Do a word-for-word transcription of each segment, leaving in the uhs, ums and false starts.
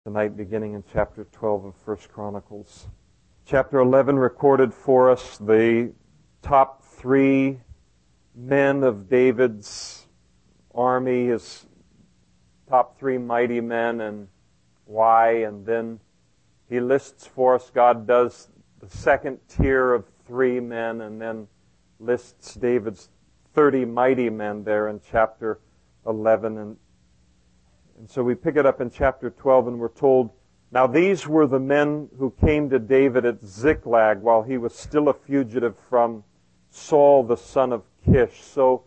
Tonight, beginning in chapter twelve of First Chronicles. Chapter eleven recorded for us the top three men of David's army, his top three mighty men, and why. And then he lists for us, God does the second tier of three men, and then lists David's thirty mighty men there in chapter eleven. And And so we pick it up in chapter twelve, and we're told, now these were the men who came to David at Ziklag while he was still a fugitive from Saul, the son of Kish. So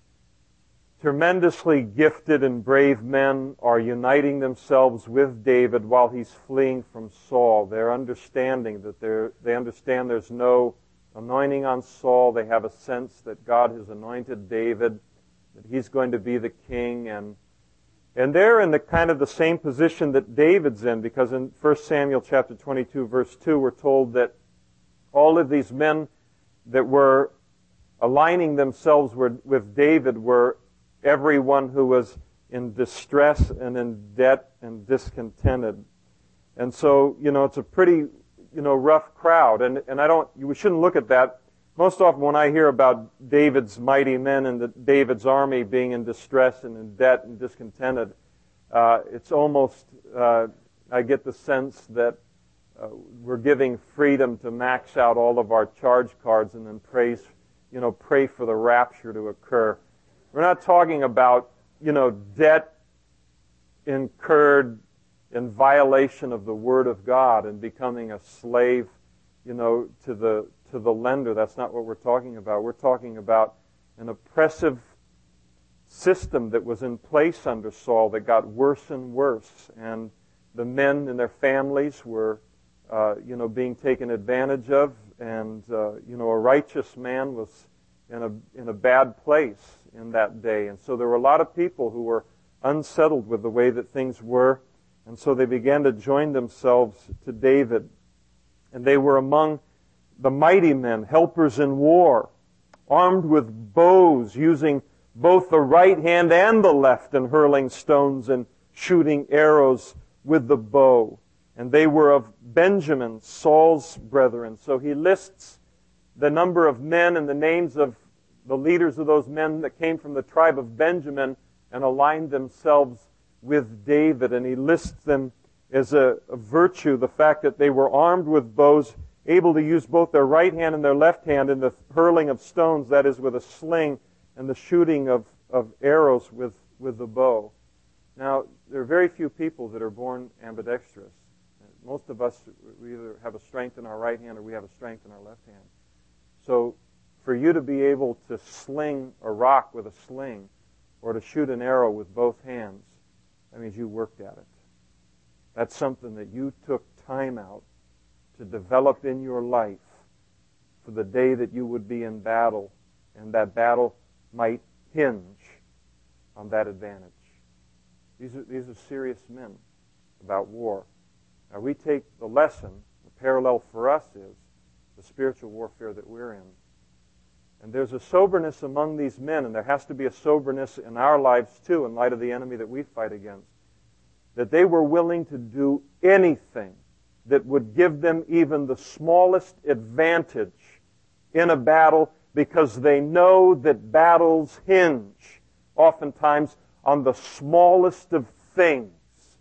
tremendously gifted and brave men are uniting themselves with David while he's fleeing from Saul. They're understanding that they're, they understand there's no anointing on Saul. They have a sense that God has anointed David, that he's going to be the king, and And they're in the kind of the same position that David's in, because in First Samuel chapter twenty-two, verse two, we're told that all of these men that were aligning themselves with David were everyone who was in distress and in debt and discontented. And so, you know, it's a pretty, you know, rough crowd. And, and I don't, we shouldn't look at that. Most often when I hear about David's mighty men and the, David's army being in distress and in debt and discontented, uh, it's almost, uh, I get the sense that uh, we're giving freedom to max out all of our charge cards and then praise, you know, pray for the rapture to occur. We're not talking about, you know, debt incurred in violation of the Word of God and becoming a slave, you know, to the to the lender. That's not what we're talking about. We're talking about an oppressive system that was in place under Saul that got worse and worse. And the men and their families were, uh, you know, being taken advantage of. And, uh, you know, a righteous man was in a, in a bad place in that day. And so there were a lot of people who were unsettled with the way that things were. And so they began to join themselves to David. And they were among the mighty men, helpers in war, armed with bows, using both the right hand and the left in hurling stones and shooting arrows with the bow. And they were of Benjamin, Saul's brethren. So he lists the number of men and the names of the leaders of those men that came from the tribe of Benjamin and aligned themselves with David. And he lists them as a, a virtue, the fact that they were armed with bows, able to use both their right hand and their left hand in the hurling of stones, that is with a sling, and the shooting of, of arrows with, with the bow. Now, there are very few people that are born ambidextrous. Most of us, we either have a strength in our right hand or we have a strength in our left hand. So, for you to be able to sling a rock with a sling or to shoot an arrow with both hands, that means you worked at it. That's something that you took time out to develop in your life for the day that you would be in battle, and that battle might hinge on that advantage. These are, these are serious men about war. Now we take the lesson, the parallel for us is the spiritual warfare that we're in. And there's a soberness among these men, and there has to be a soberness in our lives too, in light of the enemy that we fight against, that they were willing to do anything that would give them even the smallest advantage in a battle, because they know that battles hinge oftentimes on the smallest of things.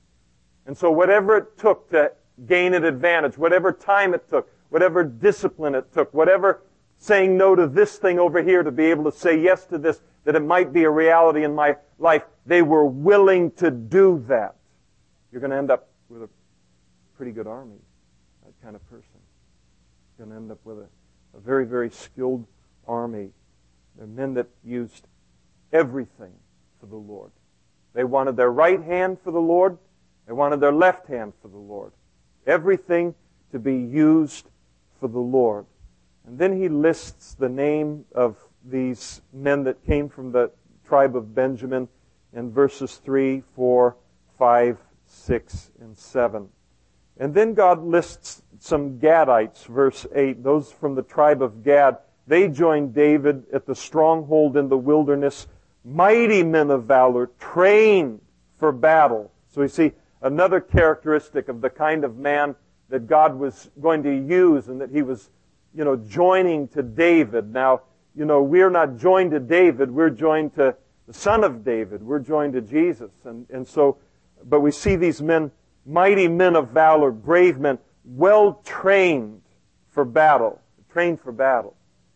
And so whatever it took to gain an advantage, whatever time it took, whatever discipline it took, whatever saying no to this thing over here to be able to say yes to this, that it might be a reality in my life, they were willing to do that. You're going to end up with a pretty good army, that kind of person. You're going to end up with a, a very, very skilled army. They're men that used everything for the Lord. They wanted their right hand for the Lord. They wanted their left hand for the Lord. Everything to be used for the Lord. And then he lists the name of these men that came from the tribe of Benjamin in verses three, four, five, six, and seven. And then God lists some Gadites, verse eight. Those from the tribe of Gad, they joined David at the stronghold in the wilderness, mighty men of valor, trained for battle. So we see another characteristic of the kind of man that God was going to use and that he was, you know, joining to David. Now, you know, we're not joined to David, we're joined to the son of David. We're joined to Jesus. And, and so, but we see these men, mighty men of valor, brave men, well trained for battle, trained for battle,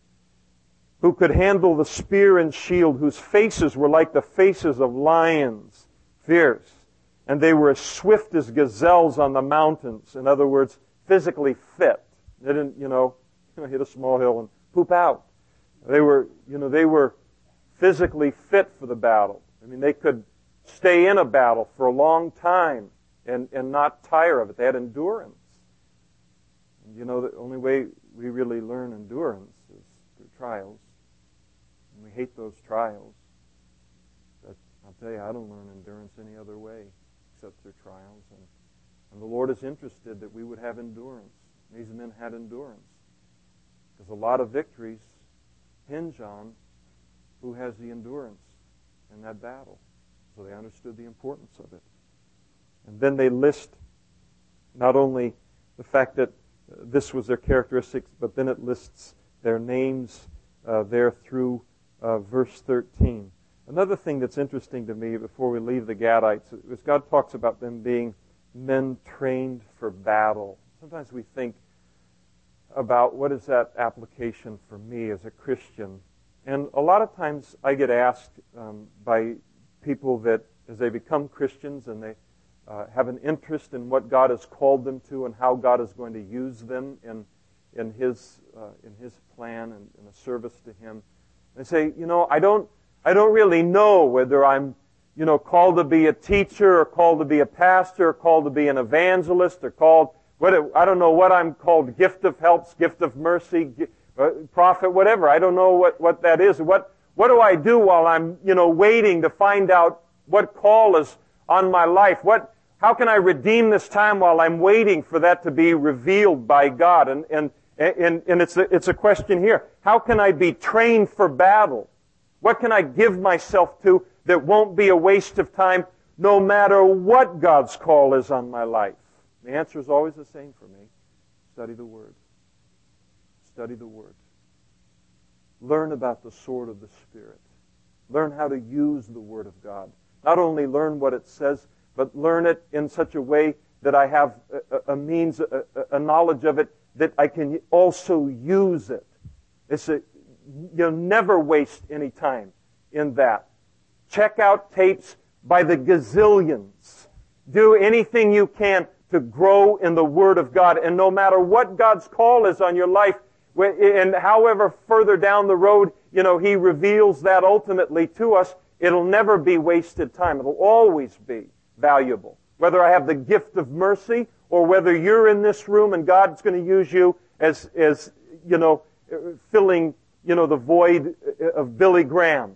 who could handle the spear and shield, whose faces were like the faces of lions, fierce. And they were as swift as gazelles on the mountains. In other words, physically fit. They didn't, you know, hit a small hill and poop out. They were, you know, they were physically fit for the battle. I mean, they could stay in a battle for a long time and, and not tire of it. They had endurance. And you know, the only way we really learn endurance is through trials. And we hate those trials. But I'll tell you, I don't learn endurance any other way except through trials. And, and the Lord is interested that we would have endurance. These men had endurance. Because a lot of victories hinge on who has the endurance in that battle. So they understood the importance of it. And then they list not only the fact that this was their characteristics, but then it lists their names uh, there through uh, verse thirteen. Another thing that's interesting to me before we leave the Gadites is God talks about them being men trained for battle. Sometimes we think about what is that application for me as a Christian. And a lot of times I get asked um, by people that as they become Christians and they uh, have an interest in what God has called them to and how God is going to use them in in His uh, in His plan and in a service to Him, they say, you know, I don't I don't really know whether I'm you know called to be a teacher or called to be a pastor or called to be an evangelist or called what I don't know what I'm called, gift of helps, gift of mercy. Uh, prophet, whatever. I don't know what, what that is. What what do I do while I'm, you know, waiting to find out what call is on my life? What how can I redeem this time while I'm waiting for that to be revealed by God? And and and, and it's a, it's a question here. How can I be trained for battle? What can I give myself to that won't be a waste of time no matter what God's call is on my life? The answer is always the same for me. Study the Word. Study the Word. Learn about the sword of the Spirit. Learn how to use the Word of God. Not only learn what it says, but learn it in such a way that I have a, a means, a, a knowledge of it, that I can also use it. It's a, you'll never waste any time in that. Check out tapes by the gazillions. Do anything you can to grow in the Word of God. And no matter what God's call is on your life, and however further down the road, you know, He reveals that ultimately to us, it'll never be wasted time. It'll always be valuable. Whether I have the gift of mercy or whether you're in this room and God's going to use you as, as you know, filling, you know, the void of Billy Graham.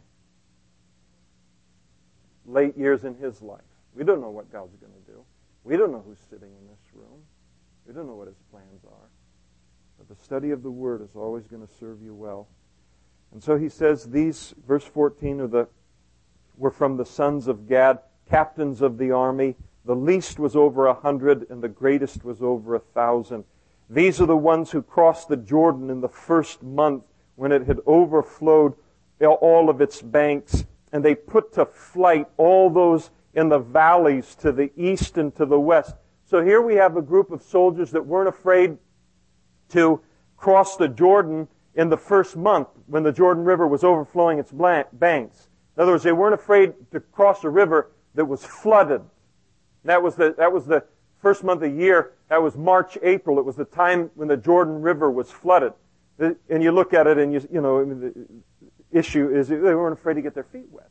Late years in his life. We don't know what God's going to do. We don't know who's sitting in this room. We don't know what His plans are. But the study of the Word is always going to serve you well. And so he says these, verse fourteen, are the, were from the sons of Gad, captains of the army. The least was over a hundred, and the greatest was over a thousand. These are the ones who crossed the Jordan in the first month, when it had overflowed all of its banks, and they put to flight all those in the valleys to the east and to the west. So here we have a group of soldiers that weren't afraid to cross the Jordan in the first month when the Jordan River was overflowing its banks. In other words, they weren't afraid to cross a river that was flooded. That was the, that was the first month of the year. That was March, April. It was the time when the Jordan River was flooded. And you look at it and you, you know, the issue is they weren't afraid to get their feet wet.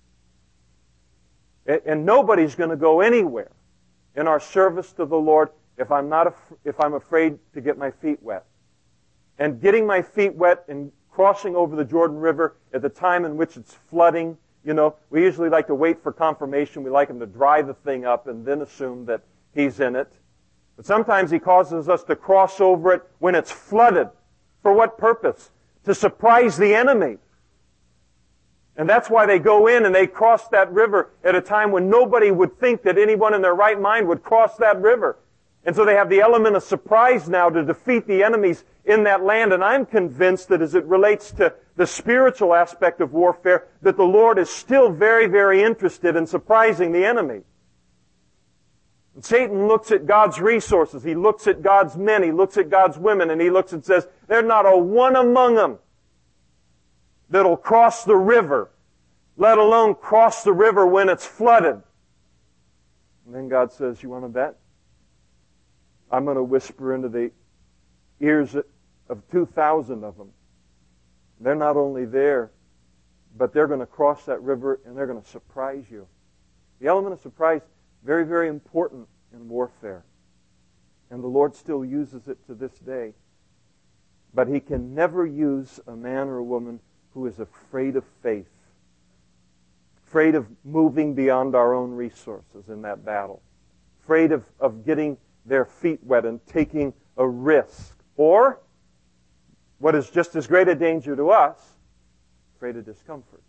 And nobody's going to go anywhere in our service to the Lord if I'm not, if I'm afraid to get my feet wet. And getting my feet wet and crossing over the Jordan River at the time in which it's flooding, you know, we usually like to wait for confirmation. We like Him to dry the thing up and then assume that He's in it. But sometimes He causes us to cross over it when it's flooded. For what purpose? To surprise the enemy. And that's why they go in and they cross that river at a time when nobody would think that anyone in their right mind would cross that river. And so they have the element of surprise now to defeat the enemies in that land. And I'm convinced that as it relates to the spiritual aspect of warfare, that the Lord is still very, very interested in surprising the enemy. And Satan looks at God's resources. He looks at God's men. He looks at God's women. And he looks and says, there's not a one among them that'll cross the river, let alone cross the river when it's flooded. And then God says, you want to bet? I'm going to whisper into the ears of two thousand of them. They're not only there, but they're going to cross that river and they're going to surprise you. The element of surprise, very, very important in warfare. And the Lord still uses it to this day. But He can never use a man or a woman who is afraid of faith, afraid of moving beyond our own resources in that battle, afraid of, of getting their feet wet and taking a risk, or, what is just as great a danger to us, afraid of discomfort.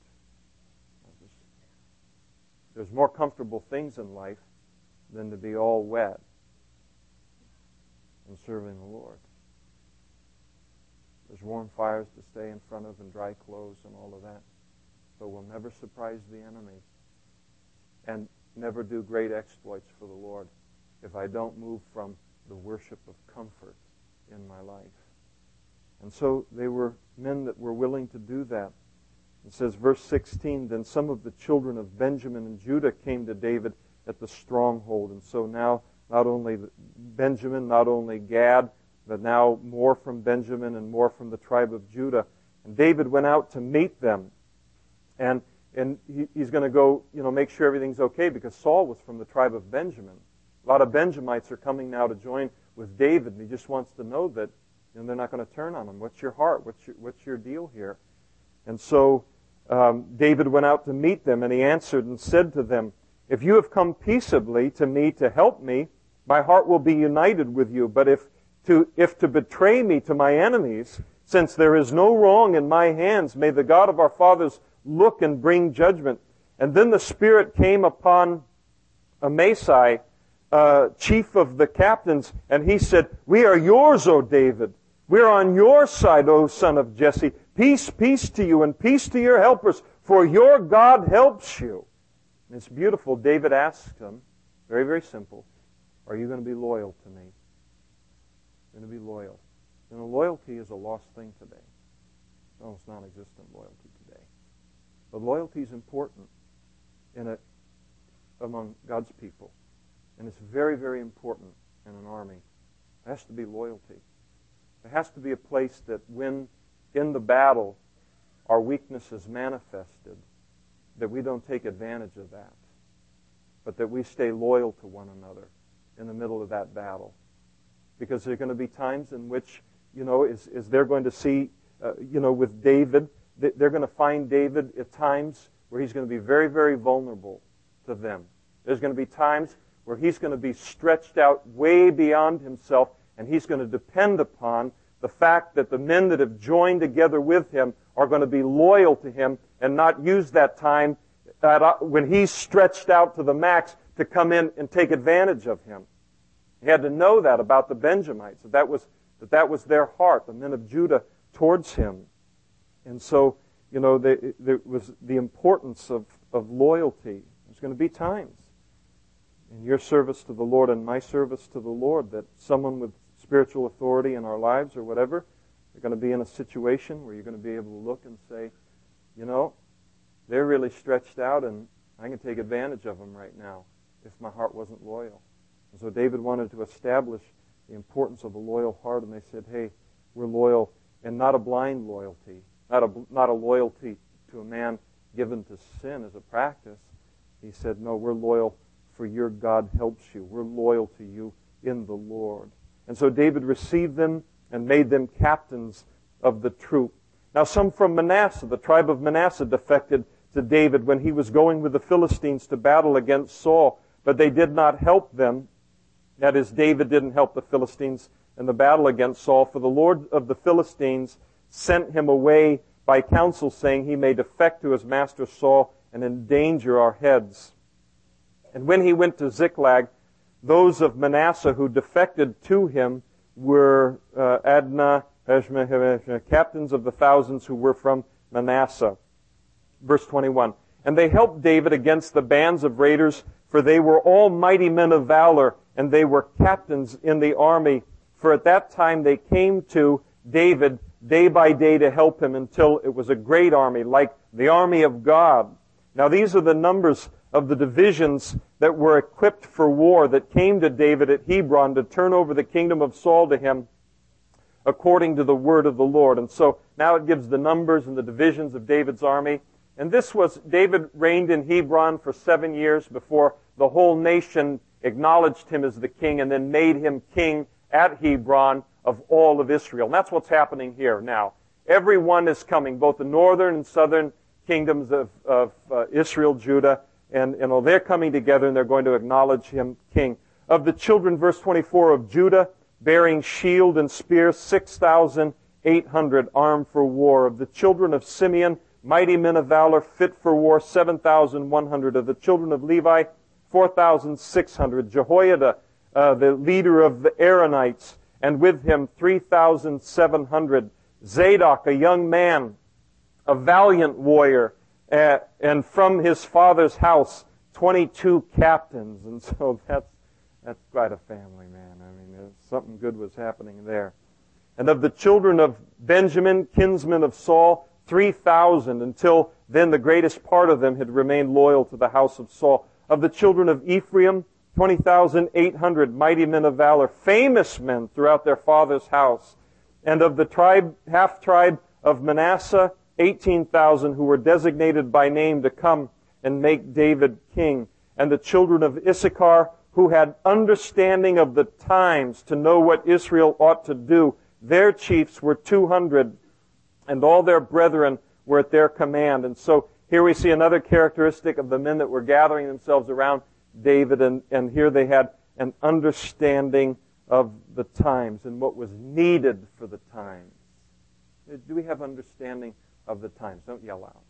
There's more comfortable things in life than to be all wet and serving the Lord. There's warm fires to stay in front of and dry clothes and all of that. But we'll never surprise the enemy and never do great exploits for the Lord if I don't move from the worship of comfort in my life. And so they were men that were willing to do that. It says, verse sixteen, then some of the children of Benjamin and Judah came to David at the stronghold. And so now not only Benjamin, not only Gad, but now more from Benjamin and more from the tribe of Judah. And David went out to meet them. And and he, he's going to go, you know, make sure everything's okay, because Saul was from the tribe of Benjamin. A lot of Benjamites are coming now to join with David, and he just wants to know that, you know, they're not going to turn on him. What's your heart? What's your, what's your deal here? And so um, David went out to meet them, and he answered and said to them, if you have come peaceably to me to help me, my heart will be united with you. But if to, if to betray me to my enemies, since there is no wrong in my hands, may the God of our fathers look and bring judgment. And then the Spirit came upon Amasai, uh, chief of the captains, and he said, we are yours, O David. We're on your side, O son of Jesse. Peace, peace to you, and peace to your helpers, for your God helps you. And it's beautiful. David asked him, very, very simple, are you going to be loyal to me? You're going to be loyal. You know, loyalty is a lost thing today. It's almost non-existent loyalty today. But loyalty is important in a, among God's people. And it's very, very important in an army. There has to be loyalty. There has to be a place that when in the battle our weakness is manifested, that we don't take advantage of that, but that we stay loyal to one another in the middle of that battle. Because there are going to be times in which, you know, is, is they're going to see, uh, you know, with David, they're going to find David at times where he's going to be very, very vulnerable to them. There's going to be times where he's going to be stretched out way beyond himself, and he's going to depend upon the fact that the men that have joined together with him are going to be loyal to him and not use that time at, uh, when he's stretched out to the max to come in and take advantage of him. He had to know that about the Benjamites, that that was, that that was their heart, the men of Judah, towards him. And so, you know, the, there was the importance of, of loyalty. There's going to be times in your service to the Lord and my service to the Lord that someone with spiritual authority in our lives or whatever, you're going to be in a situation where you're going to be able to look and say, you know, they're really stretched out and I can take advantage of them right now if my heart wasn't loyal. And so David wanted to establish the importance of a loyal heart, and they said, hey, we're loyal, and not a blind loyalty, not a, not a loyalty to a man given to sin as a practice. He said, no, we're loyal for your God helps you. We're loyal to you in the Lord. And so David received them and made them captains of the troop. Now some from Manasseh, the tribe of Manasseh, defected to David when he was going with the Philistines to battle against Saul, but they did not help them. That is, David didn't help the Philistines in the battle against Saul, for the Lord of the Philistines sent him away by counsel, saying, he may defect to his master Saul and endanger our heads. And when he went to Ziklag, those of Manasseh who defected to him were uh, Adnah, captains of the thousands who were from Manasseh. Verse twenty-one. And they helped David against the bands of raiders, for they were all mighty men of valor, and they were captains in the army. For at that time they came to David day by day to help him until it was a great army, like the army of God. Now these are the numbers of the divisions that were equipped for war that came to David at Hebron to turn over the kingdom of Saul to him according to the word of the Lord. And so now it gives the numbers and the divisions of David's army. And this was, David reigned in Hebron for seven years before the whole nation acknowledged him as the king and then made him king at Hebron of all of Israel. And that's what's happening here now. Everyone is coming, both the northern and southern kingdoms of, of uh, Israel, Judah, and, and they're coming together and they're going to acknowledge him king. Of the children, verse twenty-four, of Judah, bearing shield and spear, six thousand eight hundred armed for war. Of the children of Simeon, mighty men of valor, fit for war, seven thousand one hundred. Of the children of Levi, four thousand six hundred. Jehoiada, uh, the leader of the Aaronites, and with him three thousand seven hundred. Zadok, a young man, a valiant warrior, uh, and from his father's house, twenty-two captains. And so that's that's quite a family, man. I mean, something good was happening there. And of the children of Benjamin, kinsmen of Saul, three thousand, until then the greatest part of them had remained loyal to the house of Saul. Of the children of Ephraim, twenty thousand eight hundred, mighty men of valor, famous men throughout their father's house. And of the tribe, half-tribe of Manasseh, eighteen thousand who were designated by name to come and make David king. And the children of Issachar, who had understanding of the times to know what Israel ought to do, their chiefs were two hundred, and all their brethren were at their command. And so here we see another characteristic of the men that were gathering themselves around David, and, and here they had an understanding of the times and what was needed for the times. Do we have understanding of the times? Don't yell out.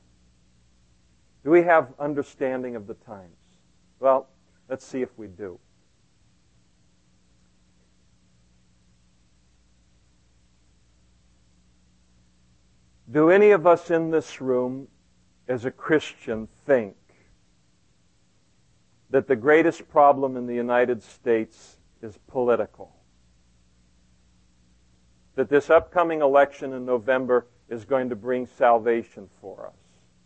Do we have understanding of the times? Well, let's see if we do. Do any of us in this room, as a Christian, think that the greatest problem in the United States is political? That this upcoming election in November is going to bring salvation for us?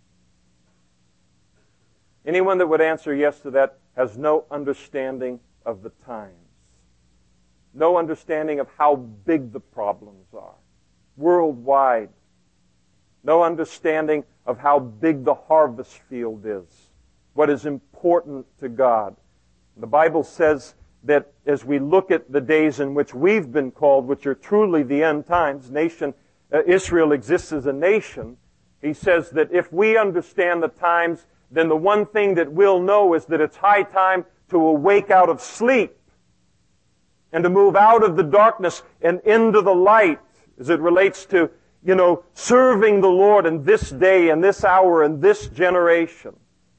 Anyone that would answer yes to that has no understanding of the times. No understanding of how big the problems are worldwide. No understanding of how big the harvest field is. What is important to God. The Bible says that as we look at the days in which we've been called, which are truly the end times, nation, uh, Israel exists as a nation, he says that if we understand the times, then the one thing that we'll know is that it's high time to awake out of sleep and to move out of the darkness and into the light as it relates to, you know, serving the Lord in this day and this hour and this generation.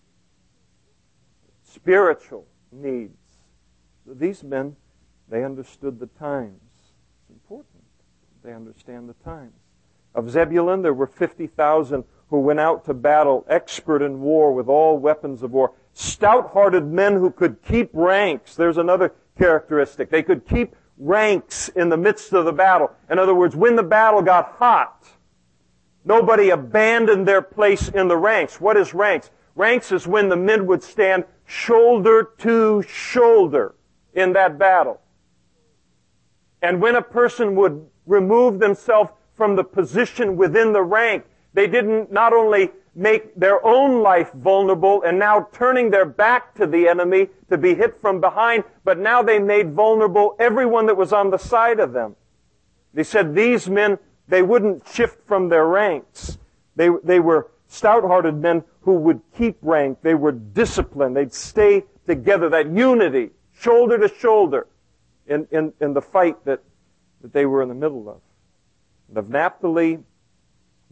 Spiritual needs. These men, they understood the times. It's important. They understand the times. Of Zebulun, there were fifty thousand who went out to battle, expert in war with all weapons of war. Stout-hearted men who could keep ranks. There's another characteristic. They could keep ranks in the midst of the battle. In other words, when the battle got hot, nobody abandoned their place in the ranks. What is ranks? Ranks is when the men would stand shoulder to shoulder in that battle. And when a person would remove themselves from the position within the rank, they didn't not only make their own life vulnerable and now turning their back to the enemy to be hit from behind, but now they made vulnerable everyone that was on the side of them. They said these men, they wouldn't shift from their ranks. They, they were stout-hearted men who would keep rank. They were disciplined. They'd stay together. That unity, shoulder to shoulder, in, in, in the fight that, that they were in the middle of. And of Naphtali,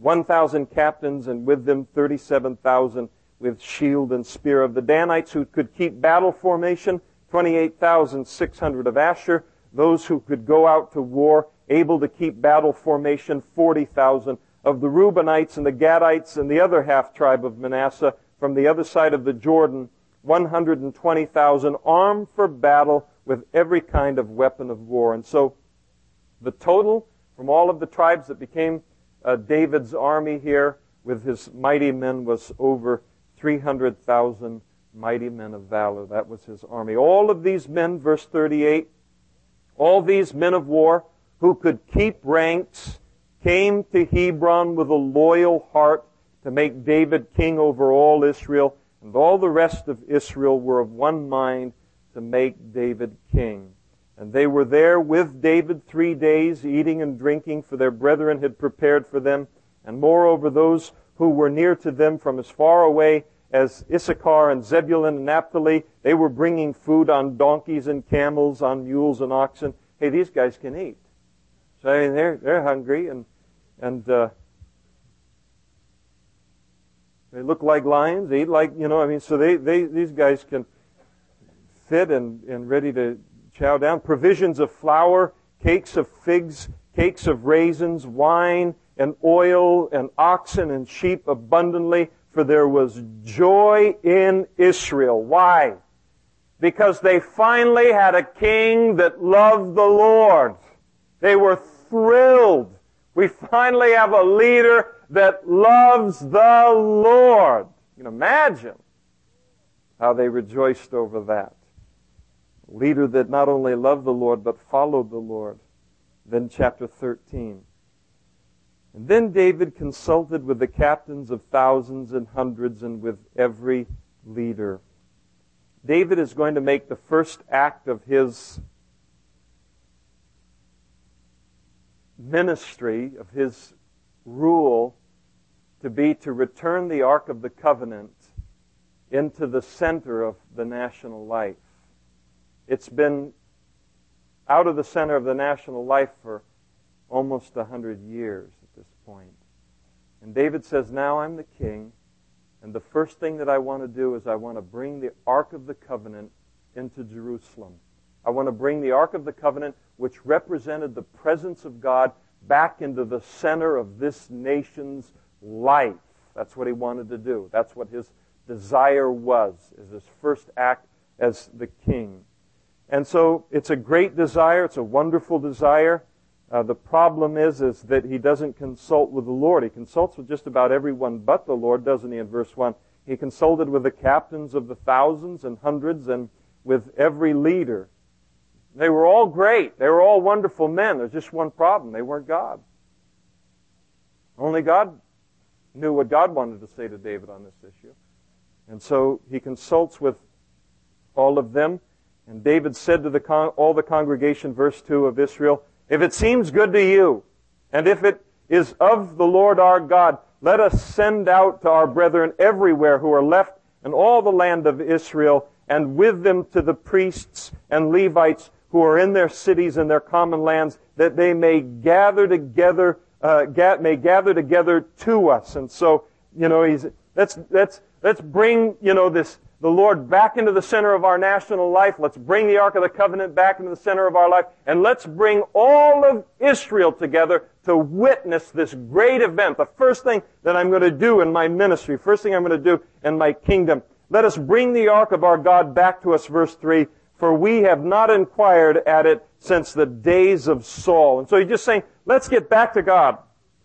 one thousand captains, and with them thirty-seven thousand with shield and spear. Of the Danites who could keep battle formation, twenty-eight thousand six hundred of Asher. Those who could go out to war, able to keep battle formation, forty thousand. Of the Reubenites and the Gadites and the other half-tribe of Manasseh from the other side of the Jordan, one hundred twenty thousand, armed for battle with every kind of weapon of war. And so the total from all of the tribes that became uh, David's army here with his mighty men was over three hundred thousand mighty men of valor. That was his army. All of these men, verse thirty-eight, all these men of war who could keep ranks came to Hebron with a loyal heart to make David king over all Israel, and all the rest of Israel were of one mind to make David king. And they were there with David three days, eating and drinking, for their brethren had prepared for them. And moreover, those who were near to them from as far away as Issachar and Zebulun and Naphtali, they were bringing food on donkeys and camels, on mules and oxen. Hey, these guys can eat. So I mean, they're they're hungry, and and uh, they look like lions. They eat like, you know, I mean, so they, they these guys can fit and, and ready to chow down. Provisions of flour, cakes of figs, cakes of raisins, wine and oil and oxen and sheep abundantly, for there was joy in Israel. Why? Because they finally had a king that loved the Lord. They were thrilled. We finally have a leader that loves the Lord. You can imagine how they rejoiced over that. A leader that not only loved the Lord, but followed the Lord. Then chapter thirteen. And then David consulted with the captains of thousands and hundreds and with every leader. David is going to make the first act of his ministry, of his rule, to be to return the Ark of the Covenant into the center of the national life. It's been out of the center of the national life for almost a hundred years at this point. And David says, now I'm the king, and the first thing that I want to do is I want to bring the Ark of the Covenant into Jerusalem. I want to bring the Ark of the Covenant, which represented the presence of God, back into the center of this nation's life. That's what he wanted to do. That's what his desire was, is his first act as the king. And so it's a great desire. It's a wonderful desire. Uh, the problem is, is that he doesn't consult with the Lord. He consults with just about everyone but the Lord, doesn't he, in verse one? He consulted with the captains of the thousands and hundreds and with every leader. They were all great. They were all wonderful men. There's just one problem. They weren't God. Only God knew what God wanted to say to David on this issue. And so he consults with all of them. And David said to the con- all the congregation, verse two of Israel, if it seems good to you, and if it is of the Lord our God, let us send out to our brethren everywhere who are left in all the land of Israel, and with them to the priests and Levites who are in their cities and their common lands, that they may gather together, uh, ga- may gather together to us. And so, you know, he's let's let's let's bring you know this the Lord back into the center of our national life. Let's bring the Ark of the Covenant back into the center of our life, and let's bring all of Israel together to witness this great event. The first thing that I'm going to do in my ministry, first thing I'm going to do in my kingdom. Let us bring the Ark of our God back to us, verse three, for we have not inquired at it since the days of Saul. And so he's just saying, let's get back to God.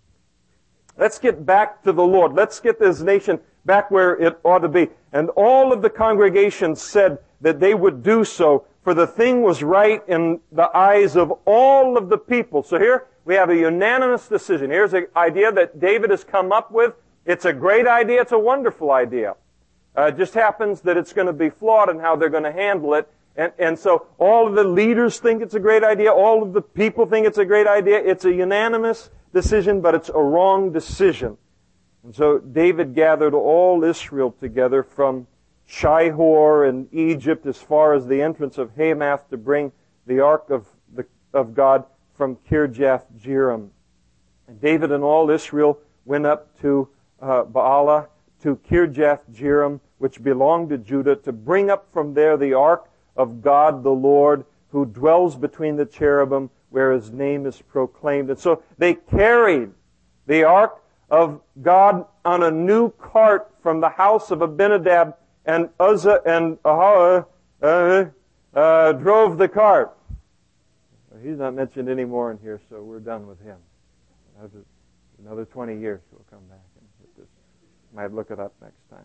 Let's get back to the Lord. Let's get this nation back where it ought to be. And all of the congregation said that they would do so, for the thing was right in the eyes of all of the people. So here we have a unanimous decision. Here's an idea that David has come up with. It's a great idea. It's a wonderful idea. Uh, it just happens that it's going to be flawed in how they're going to handle it. And, and so all of the leaders think it's a great idea. All of the people think it's a great idea. It's a unanimous decision, but it's a wrong decision. And so David gathered all Israel together from Shihor in Egypt as far as the entrance of Hamath to bring the Ark of, the, of God from Kirjath Jearim. And David and all Israel went up to uh, Baalah, to Kirjath-jearim, which belonged to Judah, to bring up from there the ark of God the Lord, who dwells between the cherubim, where his name is proclaimed. And so they carried the ark of God on a new cart from the house of Abinadab, and Uzzah and Ahah uh, uh, drove the cart. He's not mentioned anymore in here, so we're done with him. Another twenty years, we'll come back and hit this. Might look it up next time.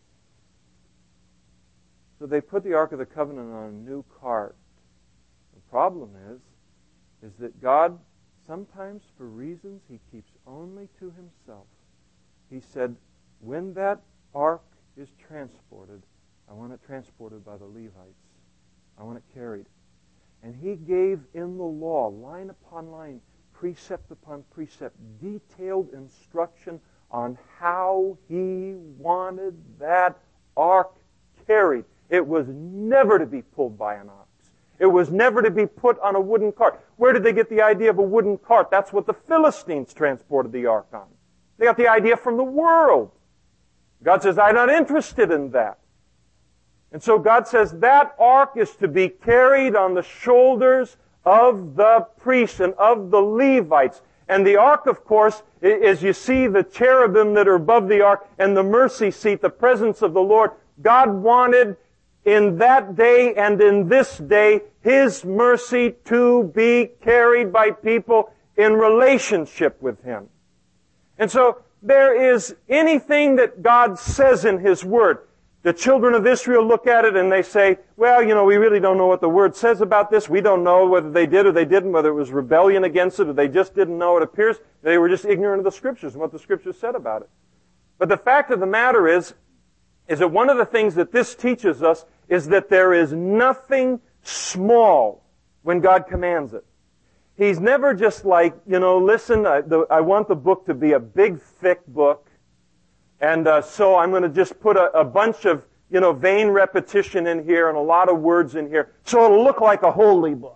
So they put the Ark of the Covenant on a new cart. The problem is, is that God, sometimes for reasons He keeps only to Himself, He said, when that Ark is transported, I want it transported by the Levites. I want it carried. And He gave in the law, line upon line, precept upon precept, detailed instruction on how He wanted that ark carried. It was never to be pulled by an ox. It was never to be put on a wooden cart. Where did they get the idea of a wooden cart? That's what the Philistines transported the ark on. They got the idea from the world. God says, I'm not interested in that. And so God says that ark is to be carried on the shoulders of the priests and of the Levites. And the ark, of course, is you see the cherubim that are above the ark and the mercy seat, the presence of the Lord. God wanted in that day and in this day His mercy to be carried by people in relationship with Him. And so there is anything that God says in His Word. The children of Israel look at it and they say, well, you know, we really don't know what the Word says about this. We don't know whether they did or they didn't, whether it was rebellion against it or they just didn't know. It appears they were just ignorant of the Scriptures and what the Scriptures said about it. But the fact of the matter is, is that one of the things that this teaches us is that there is nothing small when God commands it. He's never just like, you know, listen, I, the, I want the book to be a big, thick book. And uh, so I'm going to just put a, a bunch of, you know, vain repetition in here and a lot of words in here so it'll look like a holy book.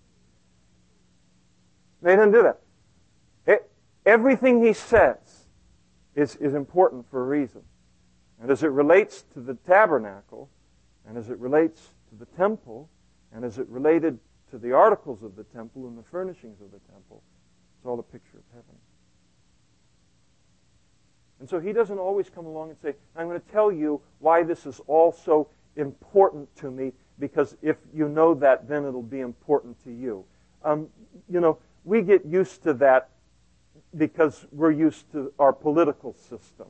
They didn't do that. It, everything He says is, is important for a reason. And as it relates to the tabernacle, and as it relates to the temple, and as it related to the articles of the temple and the furnishings of the temple, it's all a picture of heaven. And so He doesn't always come along and say, I'm going to tell you why this is all so important to me, because if you know that, then it'll be important to you. Um, you know, we get used to that because we're used to our political system.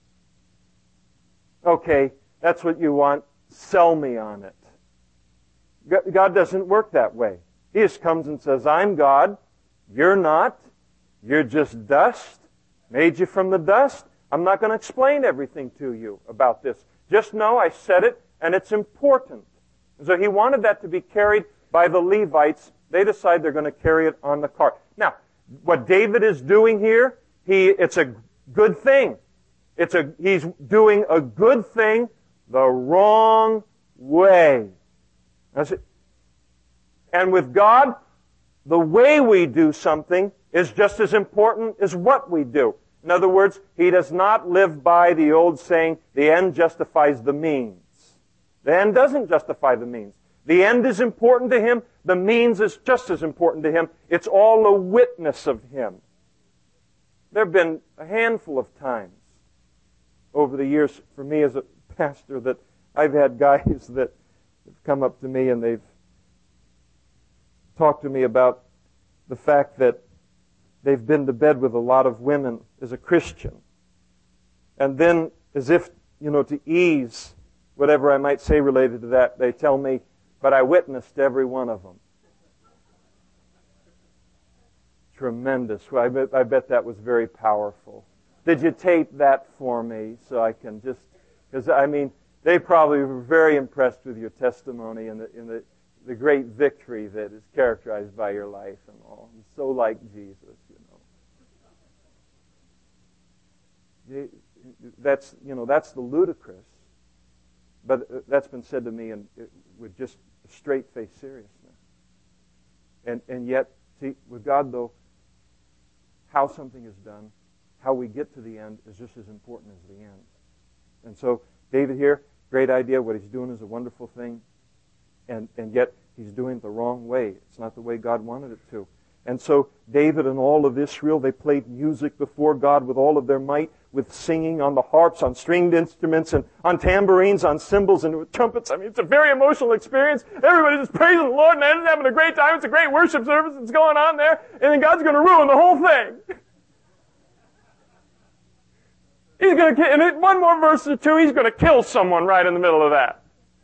Okay, that's what you want. Sell me on it. God doesn't work that way. He just comes and says, I'm God. You're not. You're just dust. Made you from the dust. I'm not going to explain everything to you about this. Just know I said it, and it's important. And so He wanted that to be carried by the Levites. They decide they're going to carry it on the cart. Now, what David is doing here, he it's a good thing. It's a he's doing a good thing the wrong way. That's it. And with God, the way we do something is just as important as what we do. In other words, He does not live by the old saying, the end justifies the means. The end doesn't justify the means. The end is important to Him. The means is just as important to Him. It's all a witness of Him. There have been a handful of times over the years for me as a pastor that I've had guys that have come up to me and they've talked to me about the fact that they've been to bed with a lot of women as a Christian. And then, as if, you know, to ease whatever I might say related to that, they tell me, but I witnessed every one of them. Tremendous. I bet, I bet that was very powerful. Did you tape that for me so I can just, because I mean, they probably were very impressed with your testimony and the, in the, the great victory that is characterized by your life and all. It's so like Jesus, you know. That's, you know, that's the ludicrous. But that's been said to me and with just straight-faced seriousness. And and yet, see, with God though, how something is done, how we get to the end is just as important as the end. And so David here, great idea. What he's doing is a wonderful thing. And, and yet he's doing it the wrong way. It's not the way God wanted it to. And so David and all of Israel, they played music before God with all of their might, with singing on the harps, on stringed instruments, and on tambourines, on cymbals, and with trumpets. I mean, it's a very emotional experience. Everybody's just praising the Lord and having a great time. It's a great worship service that's going on there. And then God's going to ruin the whole thing. He's going to, and in one more verse or two, he's going to kill someone right in the middle of that.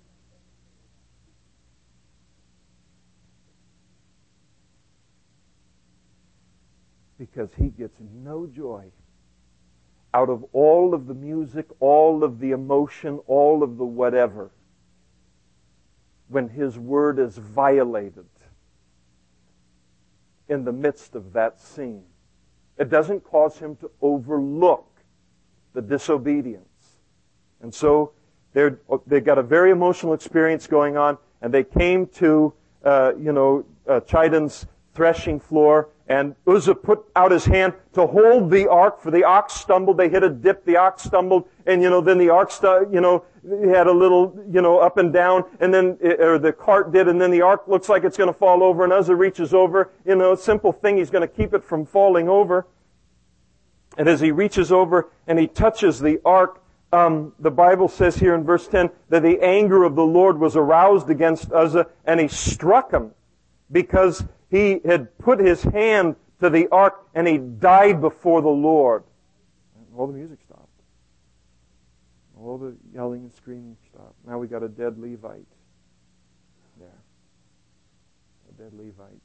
Because he gets no joy out of all of the music, all of the emotion, all of the whatever, when his word is violated in the midst of that scene. It doesn't cause him to overlook the disobedience. And so they're, they've got a very emotional experience going on, and they came to, uh, you know, uh, Chidon's threshing floor, and Uzzah put out his hand to hold the ark, for the ox stumbled. They hit a dip, the ox stumbled, and, you know, then the ark, stu- you know, had a little, you know, up and down, and then, it, or the cart did, and then the ark looks like it's going to fall over, and Uzzah reaches over, you know, simple thing, he's going to keep it from falling over. And as he reaches over and he touches the ark, um, the Bible says here in verse ten that the anger of the Lord was aroused against Uzzah, and he struck him because he had put his hand to the ark and he died before the Lord. And all the music stopped. All the yelling and screaming stopped. Now we got a dead Levite. Yeah. A dead Levite.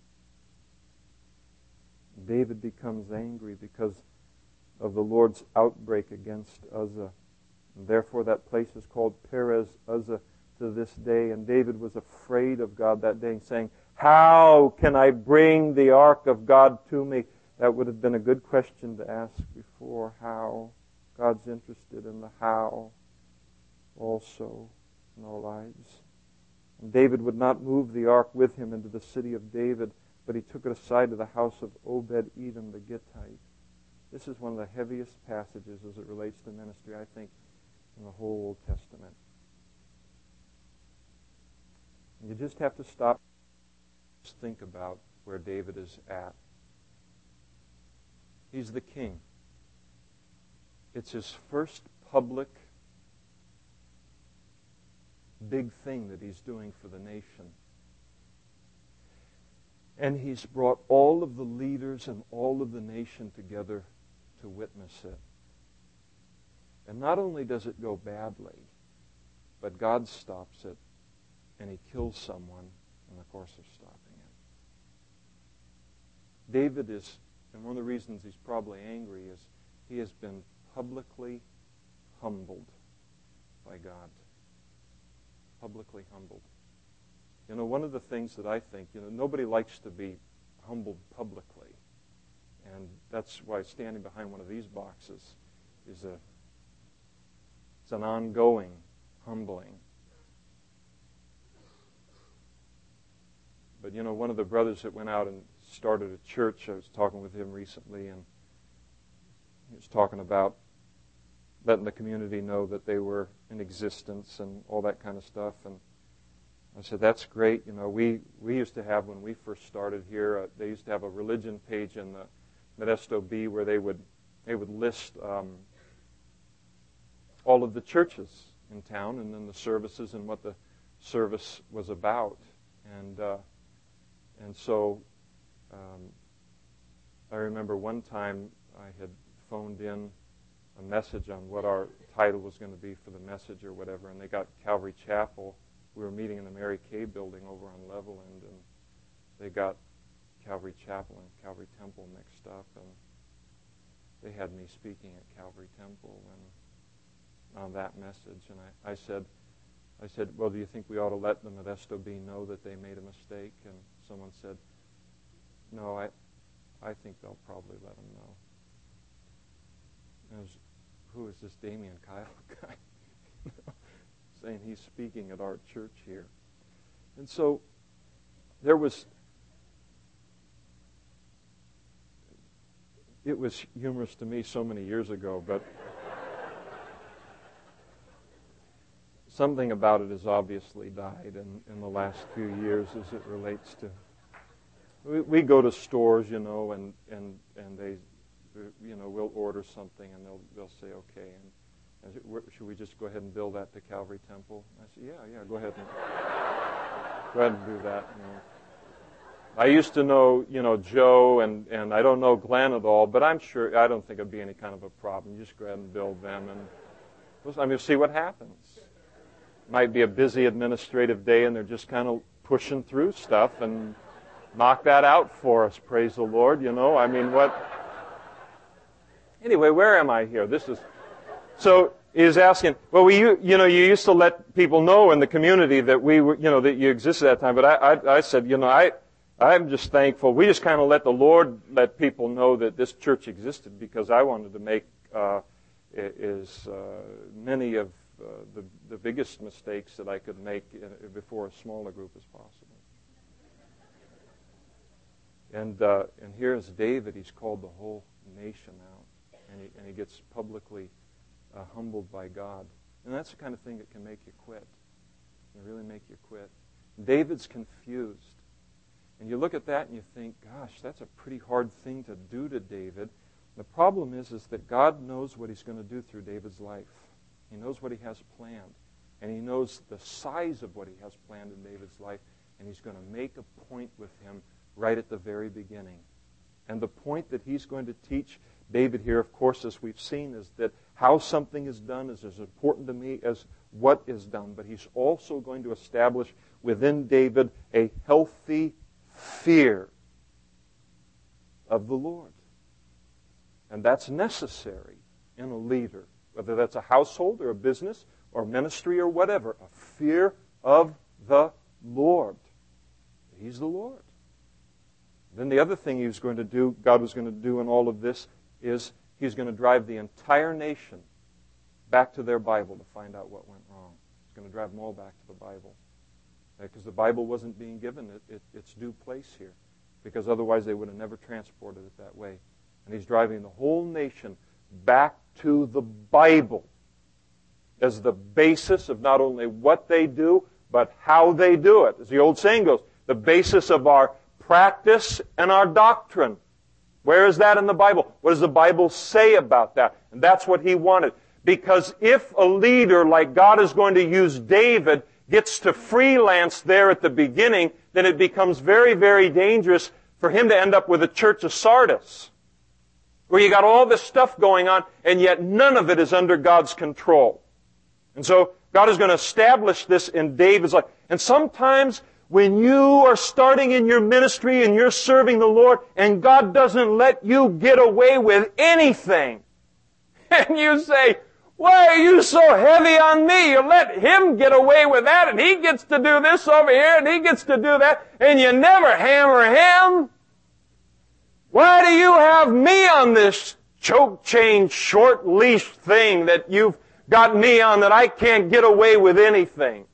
David becomes angry because of the Lord's outbreak against Uzzah. And therefore that place is called Perez Uzzah to this day. And David was afraid of God that day, saying, how can I bring the ark of God to me? That would have been a good question to ask before. How? God's interested in the how also in our lives. And David would not move the ark with him into the city of David, but he took it aside to the house of Obed-Edom the Gittite. This is one of the heaviest passages as it relates to ministry, I think, in the whole Old Testament. And you just have to stop. Just think about where David is at. He's the king. It's his first public big thing that he's doing for the nation. And he's brought all of the leaders and all of the nation together to witness it. And not only does it go badly, but God stops it and he kills someone in the course of stopping it. David is, and one of the reasons he's probably angry is he has been publicly humbled by God. Publicly humbled. You know, one of the things that I think, you know, nobody likes to be humbled publicly. And that's why standing behind one of these boxes is a, it's an ongoing humbling. But, you know, one of the brothers that went out and started a church, I was talking with him recently, and he was talking about letting the community know that they were in existence and all that kind of stuff. And I said, that's great. You know, we, we used to have, when we first started here, uh, they used to have a religion page in the Modesto Bee where they would they would list um, all of the churches in town and then the services and what the service was about. And uh, and so um, I remember one time I had phoned in a message on what our title was going to be for the message or whatever, and they got Calvary Chapel. We were meeting in the Mary Kay building over on Levelland, and they got Calvary Chapel and Calvary Temple mixed up, and they had me speaking at Calvary Temple and on that message. And I, I said, I said, well, do you think we ought to let the Modesto Bee know that they made a mistake? And someone said, no, I, I think they'll probably let them know. And I was, who is this Damian Kyle guy? Saying he's speaking at our church here. And so there was it was humorous to me so many years ago, but something about it has obviously died in, in the last few years as it relates to... We, we go to stores, you know, and, and, and they, you know, we'll order something and they'll they'll say, okay, and, and should we just go ahead and bill that to Calvary Temple? I said, yeah, yeah, go ahead and go ahead and do that. You know. I used to know, you know, Joe, and, and I don't know Glenn at all, but I'm sure, I don't think it'd be any kind of a problem. You just go ahead and bill them, and I mean, see what happens. Might be a busy administrative day, and they're just kind of pushing through stuff, and knock that out for us, praise the Lord, you know. I mean, what... Anyway, where am I here? This is... So, he's asking, well, we, you, you know, you used to let people know in the community that we were, you know, that you existed at that time, but I, I, I said, you know, I, I'm just thankful. We just kind of let the Lord let people know that this church existed because I wanted to make, uh, is, uh, many of uh, the, the biggest mistakes that I could make in, before a smaller group as possible. And uh, and here's David. He's called the whole nation out, and he and he gets publicly uh, humbled by God. And that's the kind of thing that can make you quit. It can really make you quit. David's confused, and you look at that and you think, "Gosh, that's a pretty hard thing to do to David." The problem is, is that God knows what He's going to do through David's life. He knows what He has planned, and He knows the size of what He has planned in David's life, and He's going to make a point with him right at the very beginning. And the point that he's going to teach David here, of course, as we've seen, is that how something is done is as important to me as what is done. But he's also going to establish within David a healthy fear of the Lord. And that's necessary in a leader, whether that's a household or a business or ministry or whatever, a fear of the Lord. He's the Lord. Then the other thing he was going to do, God was going to do in all of this, is he's going to drive the entire nation back to their Bible to find out what went wrong. He's going to drive them all back to the Bible. Because the Bible wasn't being given it, it, its due place here. Because otherwise they would have never transported it that way. And he's driving the whole nation back to the Bible as the basis of not only what they do, but how they do it. As the old saying goes, the basis of our practice and our doctrine. Where is that in the Bible? What does the Bible say about that? And that's what he wanted. Because if a leader like God is going to use David gets to freelance there at the beginning, then it becomes very, very dangerous for him to end up with a church of Sardis, where you got all this stuff going on, and yet none of it is under God's control. And so God is going to establish this in David's life. And sometimes when you are starting in your ministry and you're serving the Lord and God doesn't let you get away with anything, and you say, why are you so heavy on me? You let Him get away with that, and He gets to do this over here, and He gets to do that, and you never hammer Him. Why do you have me on this choke chain, short leash thing that you've got me on that I can't get away with anything?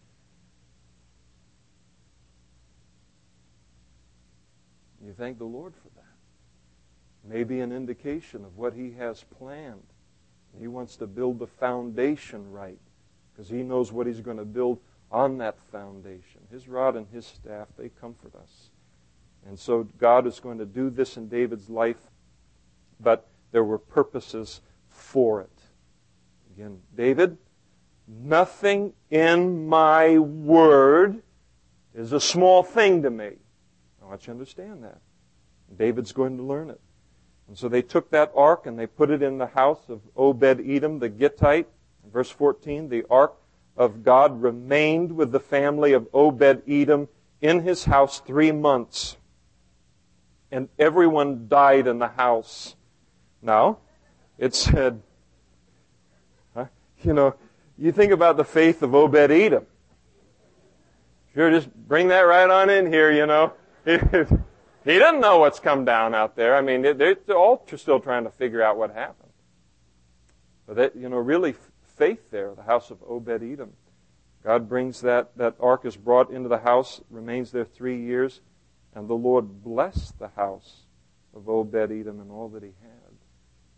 You thank the Lord for that. Maybe an indication of what He has planned. He wants to build the foundation right because He knows what He's going to build on that foundation. His rod and His staff, they comfort us. And so God is going to do this in David's life, but there were purposes for it. Again, David, nothing in my word is a small thing to me. I want you to understand that. David's going to learn it. And so they took that ark and they put it in the house of Obed-Edom the Gittite. In verse fourteen, the ark of God remained with the family of Obed-Edom in his house three months. And everyone died in the house. Now, it said, huh, you know, you think about the faith of Obed-Edom. Sure, just bring that right on in here, you know. He doesn't know what's come down out there. I mean, they're all still trying to figure out what happened. But that, you know, really faith there, the house of Obed-Edom. God brings that, that ark is brought into the house, remains there three years, and the Lord blessed the house of Obed-Edom and all that he had.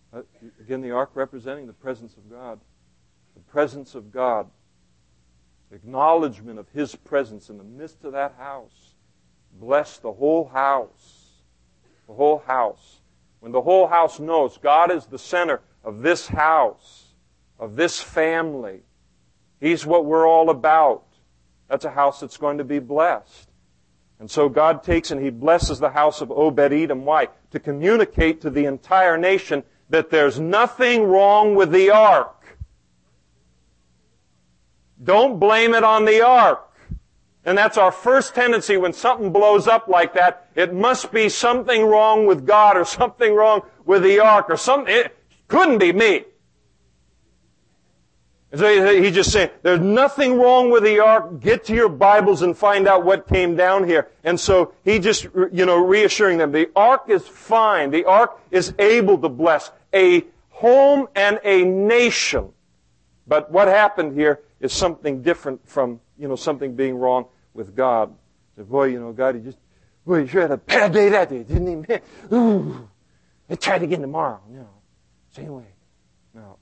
Uh, again, the ark representing the presence of God. The presence of God. Acknowledgement of His presence in the midst of that house. Bless the whole house. The whole house. When the whole house knows God is the center of this house, of this family, He's what we're all about, that's a house that's going to be blessed. And so God takes and He blesses the house of Obed-Edom. Why? To communicate to the entire nation that there's nothing wrong with the ark. Don't blame it on the ark. And that's our first tendency when something blows up like that. It must be something wrong with God or something wrong with the ark or something. It couldn't be me. So he just saying, there's nothing wrong with the ark. Get to your Bibles and find out what came down here. And so he just, you know, reassuring them, the ark is fine. The ark is able to bless a home and a nation. But what happened here is something different from, you know, something being wrong with God. So, boy, you know, God, he just, boy, he sure had a bad day that day, didn't he? Ooh, let's try it again tomorrow. No, same way. No.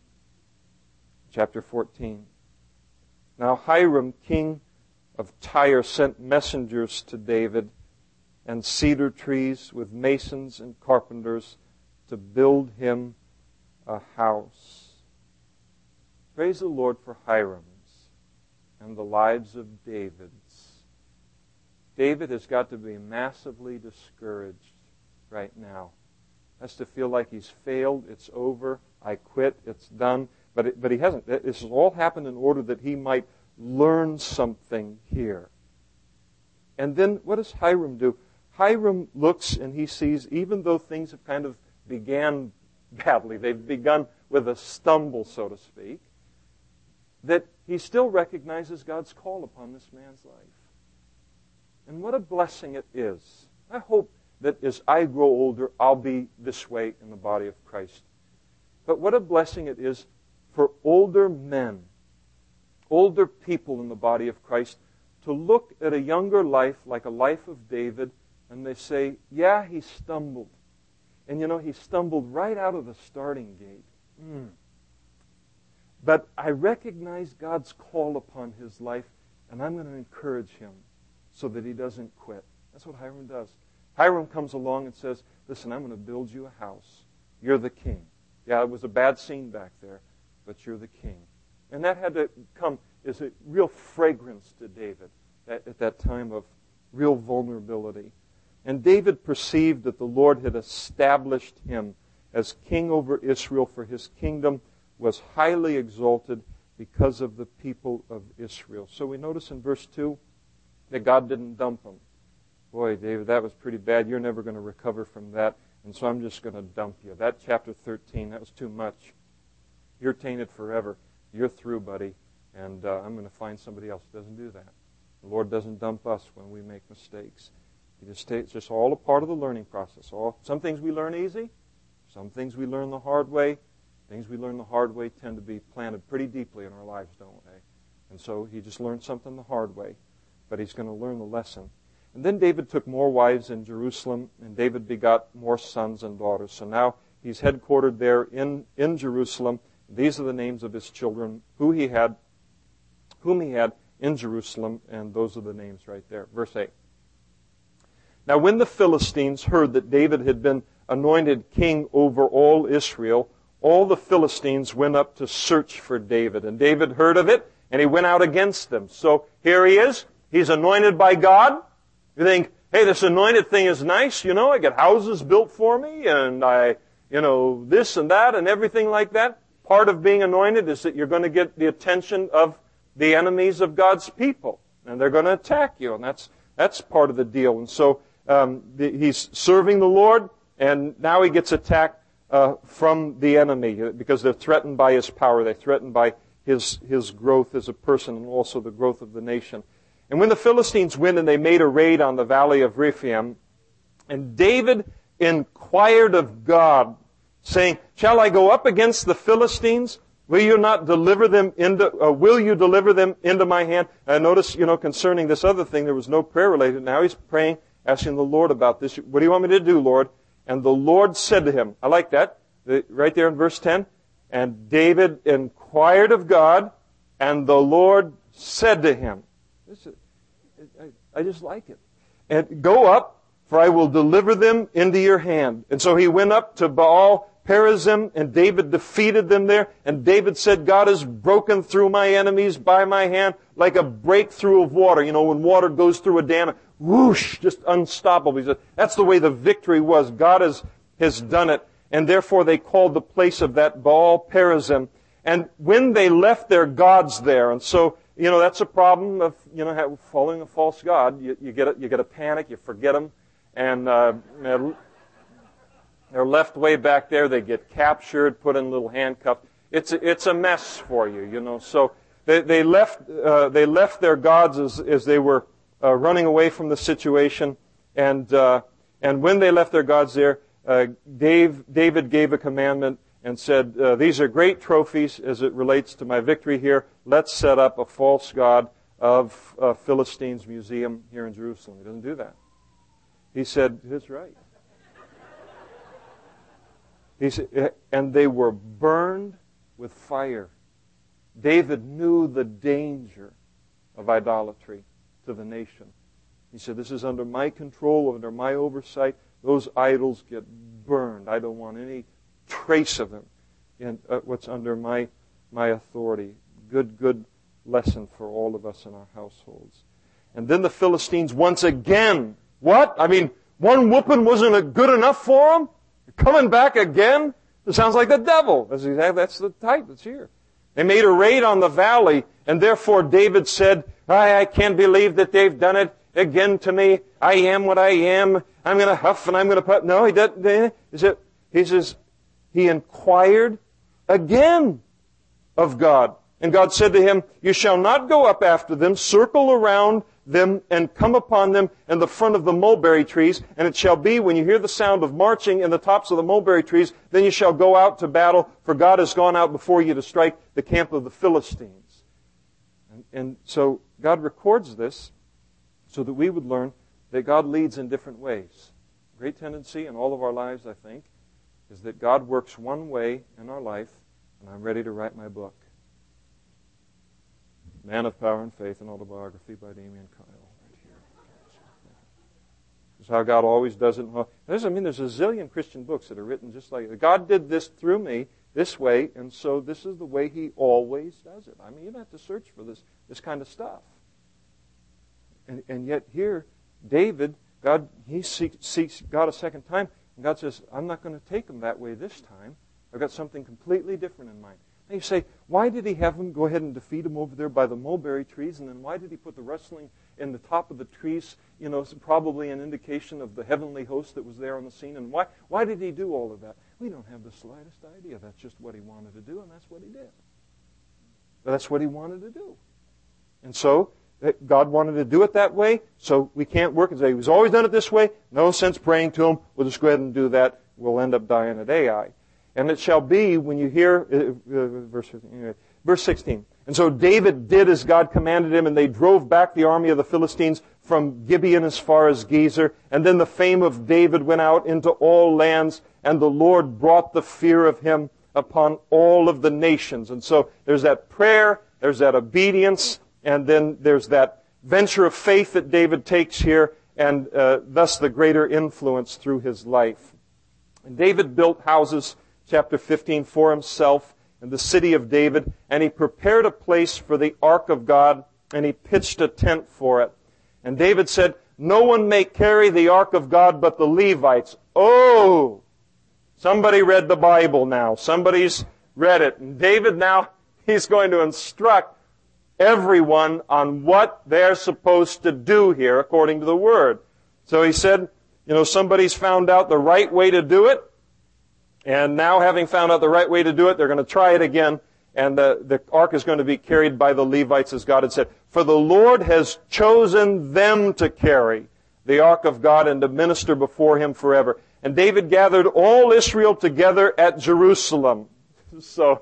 Chapter fourteen. Now Hiram, king of Tyre, sent messengers to David and cedar trees with masons and carpenters to build him a house. Praise the Lord for Hiram's and the lives of David's. David has got to be massively discouraged right now. Has to feel like he's failed, it's over, I quit, it's done. But it, but he hasn't. This has all happened in order that he might learn something here. And then what does Hiram do? Hiram looks and he sees, even though things have kind of began badly, they've begun with a stumble, so to speak, that he still recognizes God's call upon this man's life. And what a blessing it is. I hope that as I grow older, I'll be this way in the body of Christ. But what a blessing it is for older men, older people in the body of Christ, to look at a younger life like a life of David, and they say, yeah, he stumbled. And you know, he stumbled right out of the starting gate. Mm. But I recognize God's call upon his life, and I'm going to encourage him so that he doesn't quit. That's what Hiram does. Hiram comes along and says, listen, I'm going to build you a house. You're the king. Yeah, it was a bad scene back there, but you're the king. And that had to come as a real fragrance to David at, at that time of real vulnerability. And David perceived that the Lord had established him as king over Israel, for his kingdom was highly exalted because of the people of Israel. So we notice in verse two that God didn't dump him. Boy, David, that was pretty bad. You're never going to recover from that, and so I'm just going to dump you. That chapter thirteen, that was too much. You're tainted forever. You're through, buddy, and uh, I'm going to find somebody else who doesn't do that. The Lord doesn't dump us when we make mistakes. He just takes, it's just all a part of the learning process. All, some things we learn easy. Some things we learn the hard way. Things we learn the hard way tend to be planted pretty deeply in our lives, don't they? And so he just learned something the hard way. But he's going to learn the lesson. And then David took more wives in Jerusalem, and David begot more sons and daughters. So now he's headquartered there in, in Jerusalem. These are the names of his children, who he had, whom he had in Jerusalem, and those are the names right there. Verse eight. Now when the Philistines heard that David had been anointed king over all Israel, all the Philistines went up to search for David. And David heard of it, and he went out against them. So here he is. He's anointed by God. You think, hey, this anointed thing is nice, you know, I get houses built for me, and I, you know, this and that and everything like that. Part of being anointed is that you're going to get the attention of the enemies of God's people, and they're going to attack you, and that's that's part of the deal. And so um, the, he's serving the Lord, and now he gets attacked uh, from the enemy because they're threatened by his power. They're threatened by his his growth as a person and also the growth of the nation. And when the Philistines went and they made a raid on the valley of Rephaim, and David inquired of God, saying, shall I go up against the Philistines? Will you not deliver them into, uh, will you deliver them into my hand? And notice, you know, concerning this other thing, there was no prayer related. Now he's praying, asking the Lord about this. What do you want me to do, Lord? And the Lord said to him, I like that, The, right there in verse ten. And David inquired of God, and the Lord said to him, this is, I, I just like it. And go up, for I will deliver them into your hand. And so he went up to Baal Perazim, and David defeated them there. And David said, God has broken through my enemies by my hand like a breakthrough of water. You know, when water goes through a dam, whoosh, just unstoppable. He said, that's the way the victory was. God has, has done it. And therefore they called the place of that Baal Perazim. And when they left their gods there, and so, you know, that's a problem of, you know, following a false god. You, you get a, you get a panic, you forget them, and uh, they're left way back there. They get captured, put in little handcuffs. It's a, it's a mess for you, you know. So they, they left uh, they left their gods as, as they were uh, running away from the situation, and uh, and when they left their gods there, uh, Dave, David gave a commandment and said, uh, "These are great trophies as it relates to my victory here. Let's set up a false god of uh, Philistines museum here in Jerusalem." He doesn't do that. He said, "That's right." He said, and they were burned with fire. David knew the danger of idolatry to the nation. He said, this is under my control, under my oversight. Those idols get burned. I don't want any trace of them in uh, what's under my my authority. Good, good lesson for all of us in our households. And then the Philistines once again, what? I mean, one whooping wasn't good enough for them? Coming back again? It sounds like the devil. That's exactly, that's the type that's here. They made a raid on the valley, and therefore David said, I, I can't believe that they've done it again to me. I am what I am. I'm going to huff and I'm going to put. No, he doesn't. He says, he inquired again of God. And God said to him, you shall not go up after them, circle around them, and come upon them in the front of the mulberry trees. And it shall be, when you hear the sound of marching in the tops of the mulberry trees, then you shall go out to battle, for God has gone out before you to strike the camp of the Philistines. And, and so God records this so that we would learn that God leads in different ways. A great tendency in all of our lives, I think, is that God works one way in our life, and I'm ready to write my book. Man of Power and Faith, an autobiography by Damian Kyle. Right here. This is how God always does it. Well, there's, I mean, there's a zillion Christian books that are written just like, God did this through me this way, and so this is the way He always does it. I mean, you don't have to search for this, this kind of stuff. And, and yet here, David, God, he seeks, seeks God a second time, and God says, I'm not going to take him that way this time. I've got something completely different in mind. And you say, why did he have him go ahead and defeat him over there by the mulberry trees? And then why did he put the rustling in the top of the trees? You know, probably an indication of the heavenly host that was there on the scene. And why, why did he do all of that? We don't have the slightest idea. That's just what he wanted to do, and that's what he did. But that's what he wanted to do. And so, God wanted to do it that way, so we can't work and say, he's always done it this way. No sense praying to him. We'll just go ahead and do that. We'll end up dying at Ai. And it shall be when you hear, uh, uh, verse, uh, verse sixteen. And so David did as God commanded him, and they drove back the army of the Philistines from Gibeon as far as Gezer. And then the fame of David went out into all lands, and the Lord brought the fear of him upon all of the nations. And so there's that prayer, there's that obedience, and then there's that venture of faith that David takes here, and uh, thus the greater influence through his life. And David built houses, chapter fifteen, for himself in the city of David, and he prepared a place for the ark of God, and he pitched a tent for it. And David said, no one may carry the ark of God but the Levites. Oh! Somebody read the Bible now. Somebody's read it. And David now, he's going to instruct everyone on what they're supposed to do here according to the Word. So he said, you know, somebody's found out the right way to do it, and now having found out the right way to do it, they're going to try it again, and the, the ark is going to be carried by the Levites as God had said. For the Lord has chosen them to carry the ark of God and to minister before Him forever. And David gathered all Israel together at Jerusalem. So,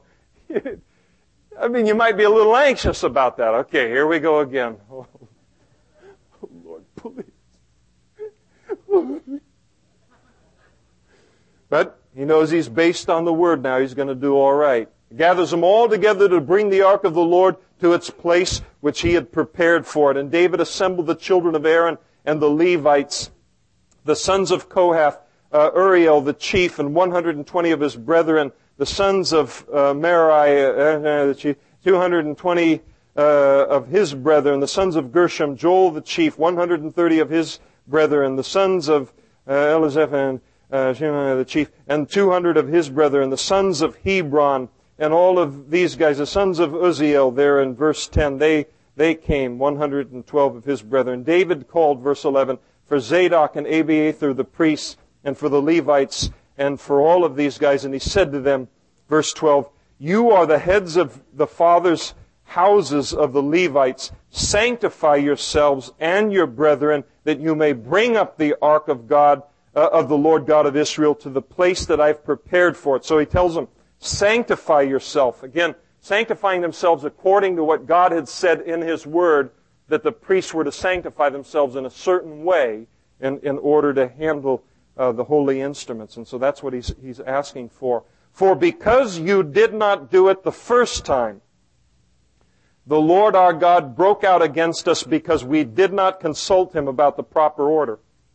I mean, you might be a little anxious about that. Okay, here we go again. Oh, oh Lord, please. But He knows he's based on the Word now. He's going to do all right. He gathers them all together to bring the ark of the Lord to its place which he had prepared for it. And David assembled the children of Aaron and the Levites, the sons of Kohath, uh, Uriel the chief, and one hundred twenty of his brethren, the sons of uh, Merari, uh, the chief, two hundred twenty uh, of his brethren, the sons of Gershom, Joel the chief, one hundred thirty of his brethren, the sons of uh, Elizaphan, uh, Shemaiah the chief, and two hundred of his brethren, the sons of Hebron, and all of these guys, the sons of Uzziel, there in verse ten, they they came, one hundred twelve of his brethren. David called, verse eleven, for Zadok and Abiathar the priests, and for the Levites, and for all of these guys, and he said to them, verse twelve, you are the heads of the fathers' houses of the Levites. Sanctify yourselves and your brethren, that you may bring up the ark of God, uh, of the Lord God of Israel, to the place that I've prepared for it. So he tells them, sanctify yourself. Again, sanctifying themselves according to what God had said in His Word, that the priests were to sanctify themselves in a certain way in, in order to handle uh, the holy instruments. And so that's what he's, he's asking for. For because you did not do it the first time, the Lord our God broke out against us because we did not consult Him about the proper order.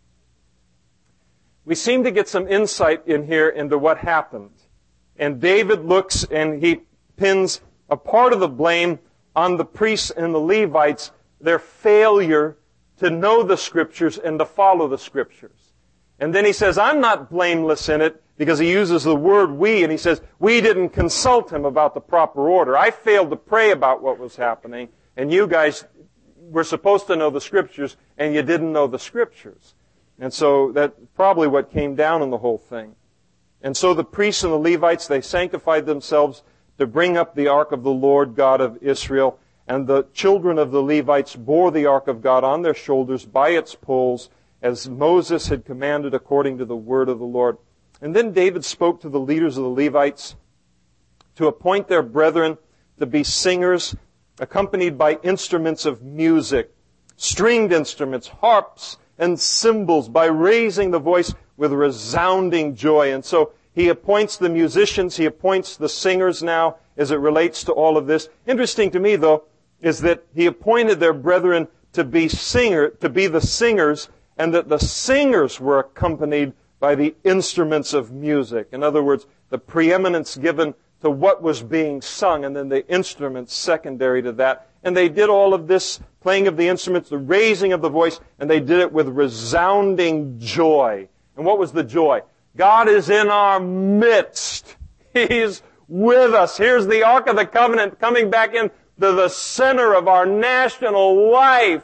We seem to get some insight in here into what happened. And David looks and he pins a part of the blame on the priests and the Levites, their failure to know the Scriptures and to follow the Scriptures. And then he says, I'm not blameless in it, because he uses the word we, and he says, we didn't consult Him about the proper order. I failed to pray about what was happening, and you guys were supposed to know the Scriptures, and you didn't know the Scriptures. And so that's probably what came down in the whole thing. And so the priests and the Levites, they sanctified themselves to bring up the ark of the Lord God of Israel. And the children of the Levites bore the ark of God on their shoulders by its poles, as Moses had commanded according to the word of the Lord. And then David spoke to the leaders of the Levites to appoint their brethren to be singers, accompanied by instruments of music, stringed instruments, harps, and cymbals, by raising the voice with resounding joy. And so he appoints the musicians, he appoints the singers now as it relates to all of this. Interesting to me, though, is that he appointed their brethren to be singer, to be the singers, and that the singers were accompanied by the instruments of music. In other words, the preeminence given to what was being sung, and then the instruments secondary to that. And they did all of this, playing of the instruments, the raising of the voice, and they did it with resounding joy. And what was the joy? God is in our midst. He's with us. Here's the Ark of the Covenant coming back into the center of our national life.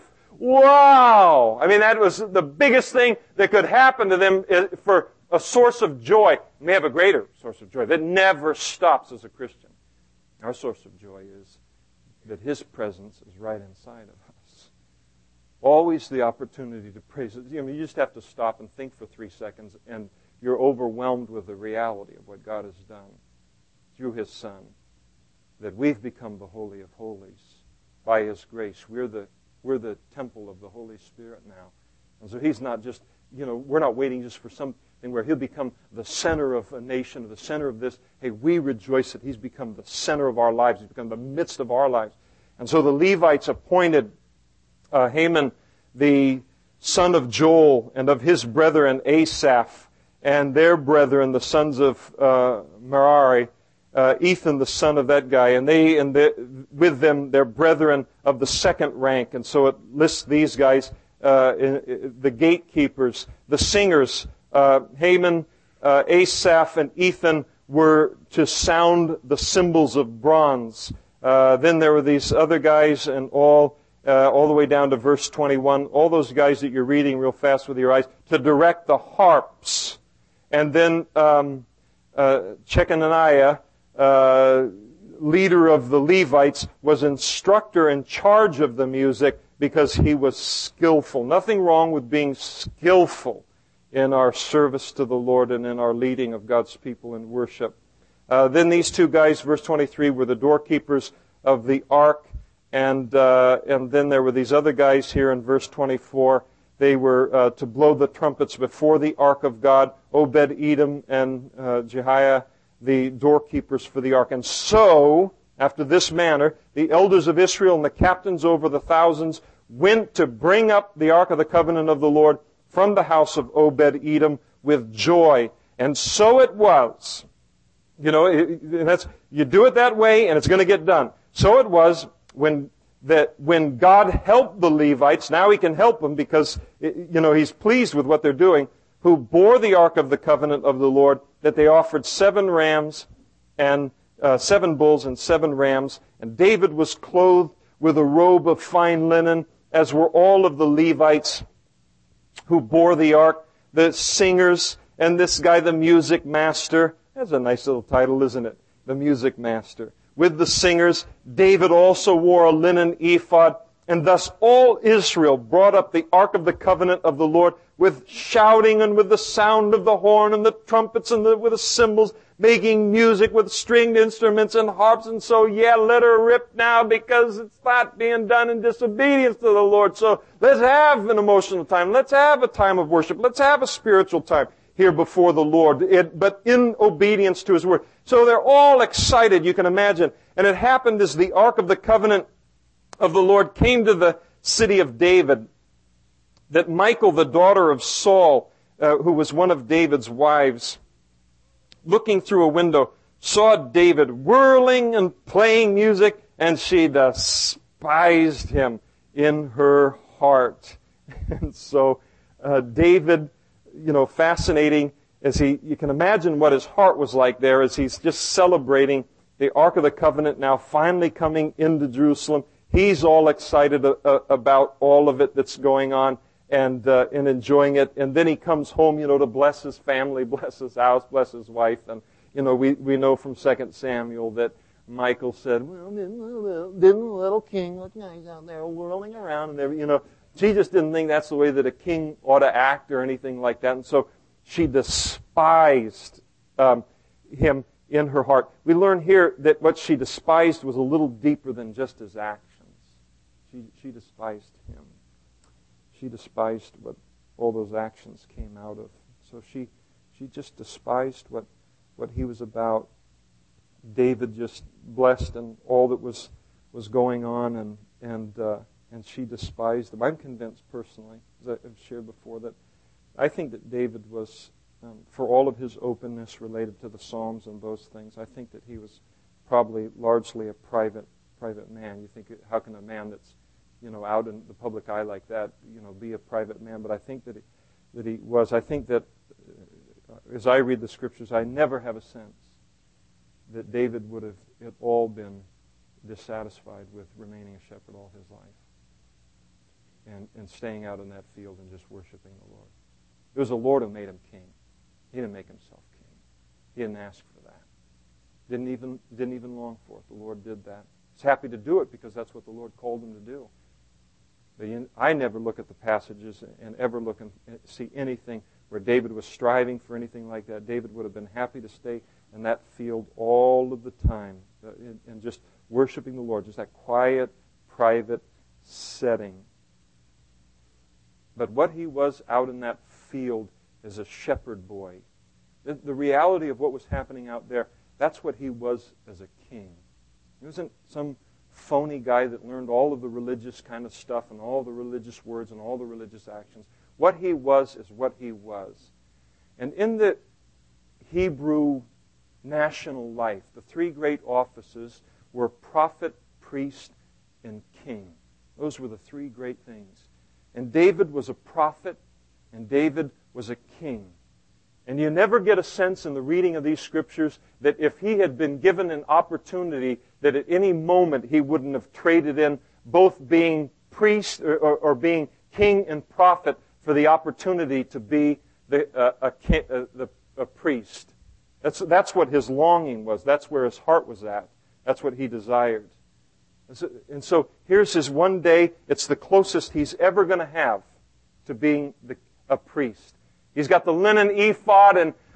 Wow! I mean, that was the biggest thing that could happen to them for a source of joy. We have a greater source of joy that never stops as a Christian. Our source of joy is that His presence is right inside of us. Always the opportunity to praise it. You know, you just have to stop and think for three seconds, and you're overwhelmed with the reality of what God has done through His Son, that we've become the Holy of Holies by His grace. We're the we're the temple of the Holy Spirit now. And so He's not just, you know, we're not waiting just for something where He'll become the center of a nation, the center of this. Hey, we rejoice that He's become the center of our lives. He's become the midst of our lives. And so the Levites appointed uh, Haman, the son of Joel, and of his brethren Asaph, and their brethren, the sons of uh, Merari, uh, Ethan, the son of that guy, and they and the, with them their brethren of the second rank. And so it lists these guys, uh, in, in, the gatekeepers, the singers. Uh, Haman, uh, Asaph, and Ethan were to sound the cymbals of bronze. Uh, then there were these other guys, and all uh, all the way down to verse twenty-one. All those guys that you're reading real fast with your eyes to direct the harps. And then um, uh, Shechaniah, uh, leader of the Levites, was instructor in charge of the music because he was skillful. Nothing wrong with being skillful in our service to the Lord and in our leading of God's people in worship. Uh, then these two guys, verse twenty-three, were the doorkeepers of the ark, and uh, and then there were these other guys here in verse twenty-four. they were uh, to blow the trumpets before the ark of God. Obed-Edom and uh, Jehiah, the doorkeepers for the ark. And so, after this manner, the elders of Israel and the captains over the thousands went to bring up the ark of the covenant of the Lord from the house of Obed-Edom with joy. And so it was. You know, it, that's you do it that way, and it's going to get done. So it was when that when God helped the Levites. Now He can help them because you know He's pleased with what they're doing. Who bore the ark of the covenant of the Lord? That they offered seven rams and uh, seven bulls and seven rams. And David was clothed with a robe of fine linen, as were all of the Levites who bore the ark, the singers, and this guy, the music master. That's a nice little title, isn't it? The music master. With the singers, David also wore a linen ephod, and thus all Israel brought up the ark of the covenant of the Lord with shouting and with the sound of the horn and the trumpets and the, with the cymbals, making music with stringed instruments and harps. And so, yeah, let her rip now because it's not being done in disobedience to the Lord. So let's have an emotional time. Let's have a time of worship. Let's have a spiritual time here before the Lord, it, but in obedience to His word. So they're all excited, you can imagine. And it happened as the ark of the covenant of the Lord came to the city of David, that Michal, the daughter of Saul, uh, who was one of David's wives, looking through a window, saw David whirling and playing music, and she despised him in her heart. And so uh, David, you know, fascinating as he, you can imagine what his heart was like there as he's just celebrating the Ark of the Covenant now finally coming into Jerusalem. He's all excited uh, about all of it that's going on and uh, and enjoying it. And then he comes home, you know, to bless his family, bless his house, bless his wife. And, you know, we, we know from Second Samuel that Michal said, well, didn't the, didn't the little king look nice out there whirling around and everything, you know. She just didn't think that's the way that a king ought to act or anything like that. And so she despised um, him in her heart. We learn here that what she despised was a little deeper than just his actions. She, she despised him. She despised what all those actions came out of. So she she just despised what what he was about. David just blessed and all that was was going on, and and uh, and she despised him. I'm convinced personally, as I've shared before, that I think that David was, um, for all of his openness related to the Psalms and those things, I think that he was probably largely a private private man. You think, how can a man that's, you know, out in the public eye like that, you know, be a private man? But I think that he, that he was. I think that uh, as I read the Scriptures, I never have a sense that David would have at all been dissatisfied with remaining a shepherd all his life and, and staying out in that field and just worshiping the Lord. It was the Lord who made him king. He didn't make himself king. He didn't ask for that. Didn't even, didn't even long for it. The Lord did that. He's happy to do it because that's what the Lord called him to do. But I never look at the passages and ever look and see anything where David was striving for anything like that. David would have been happy to stay in that field all of the time and just worshiping the Lord, just that quiet, private setting. But what he was out in that field as a shepherd boy, the, the reality of what was happening out there, that's what he was as a king. He wasn't some phony guy that learned all of the religious kind of stuff and all the religious words and all the religious actions. What he was is what he was. And in the Hebrew national life, the three great offices were prophet, priest, and king. Those were the three great things. And David was a prophet, and David was a king. And you never get a sense in the reading of these Scriptures that if he had been given an opportunity, that at any moment he wouldn't have traded in both being priest or, or, or being king and prophet for the opportunity to be the, uh, a, king, uh, the, a priest. That's, that's what his longing was. That's where his heart was at. That's what he desired. And so, and so here's his one day. It's the closest he's ever going to have to being the, a priest. He's got the linen ephod, and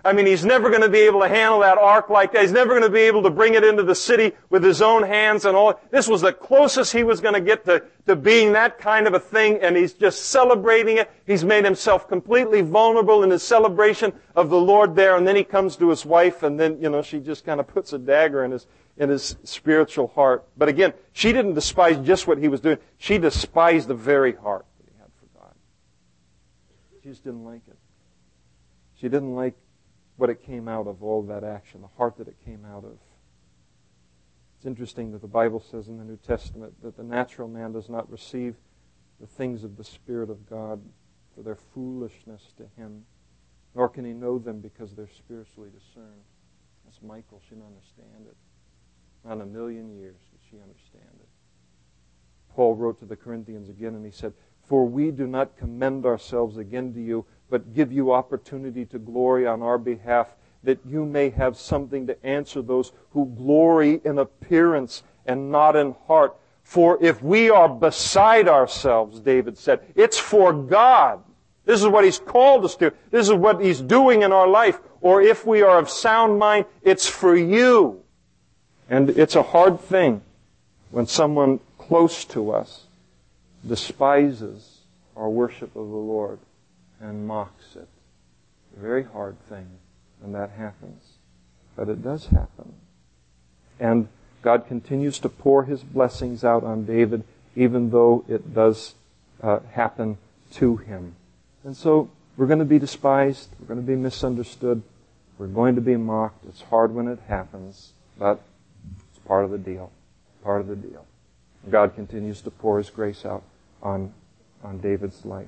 I mean, he's never going to be able to handle that ark like that. He's never going to be able to bring it into the city with his own hands and all. This was the closest he was going to get to, to being that kind of a thing, and he's just celebrating it. He's made himself completely vulnerable in his celebration of the Lord there, and then he comes to his wife, and then, you know, she just kind of puts a dagger in his in his spiritual heart. But again, she didn't despise just what he was doing. She despised the very heart that he had for God. She just didn't like it. She didn't like what it came out of, all of that action, the heart that it came out of. It's interesting that the Bible says in the New Testament that the natural man does not receive the things of the Spirit of God for their foolishness to him, nor can he know them because they're spiritually discerned. That's Michael. She didn't understand it. Not in a million years did she understand it. Paul wrote to the Corinthians again, and he said, "For we do not commend ourselves again to you, but give you opportunity to glory on our behalf, that you may have something to answer those who glory in appearance and not in heart. For if we are beside ourselves," David said, "it's for God." This is what He's called us to. This is what He's doing in our life. Or if we are of sound mind, it's for you. And it's a hard thing when someone close to us despises our worship of the Lord and mocks it. A very hard thing when that happens. But it does happen. And God continues to pour His blessings out on David, even though it does uh, happen to him. And so we're going to be despised. We're going to be misunderstood. We're going to be mocked. It's hard when it happens, but it's part of the deal. Part of the deal. God continues to pour His grace out on, on David's life.